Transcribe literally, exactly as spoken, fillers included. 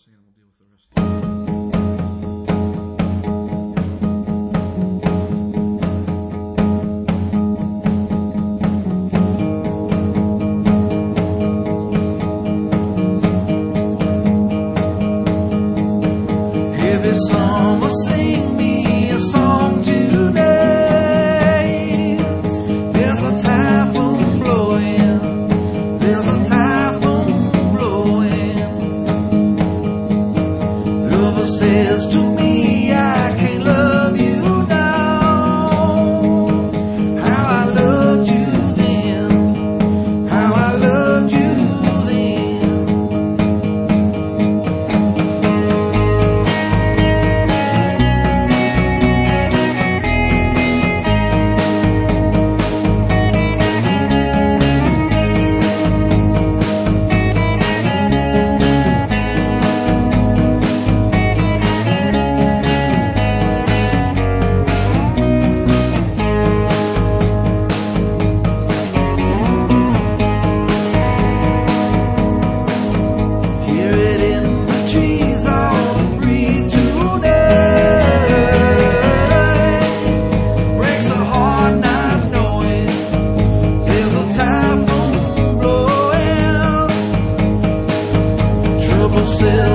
scene and we'll deal with the rest. Heavy summer, sing me a song tonight. There's a typhoon blowing. There's a typhoon blowing. Lover says to me, I can't love you now. How I loved you then. How I loved you then. Hear it in the trees, all breathe tonight. Breaks a heart not knowing there's a typhoon blowing. Trouble says